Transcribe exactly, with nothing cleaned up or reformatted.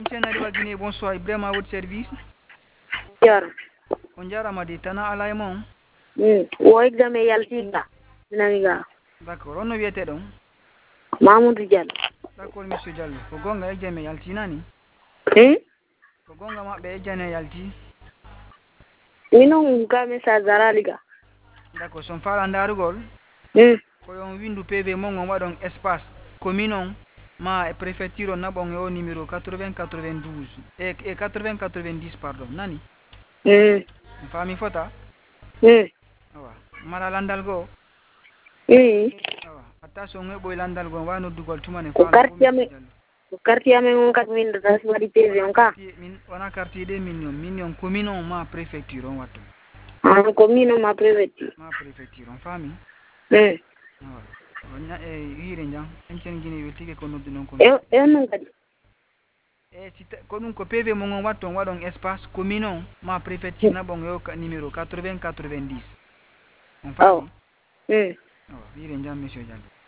Monsieur Nariba Guinée, bonsoir. Ibrahima à votre service. Jar. On jarama de tana alay mon. Mm. Wo examen yaltiga. Namiga. D'accord. On no wiyete ɗon. Mamoudou Diallo. D'accord monsieur Diallo. Ko gonga examen yaltinani. Hmm? Ko gonga maɓɓe examen yalti. Minon ka message araliga. D'accord. Son fala ndarugol. Hmm. Koyon windu P V mon on waɗon espace commune on ma e préfecture on naɓon e o numéro quatre-vingts quatre-vingt-douze e, e quatre-vingts quatre-vingt-dix pardon nani Hmm. on fami fota Hmm. awa mala landal goo Hmm. awa attention heɓoy landal goo wa noddugol tuman e Ko faala fo quartier monsieur amen. Diallo Ko quartier amen on kat min da waɗi P V wona on ka. quartier min wona quartier ɗe min on min on commune on ma préfecture on wattu Ah, commune ma préfecture. ma préfecture on fami Hmm. awa on e hiire jam en cen guine weltike ko noddu noon ko E monsieur e non kadi. e si ko ɗum ko P V mo on watton waɗon espace commune on ma préfecture naɓon yo numéro quatre-vingts quatre-vingt-dix on Aw. faami Hmm. awa hiire jam monsieur Diallo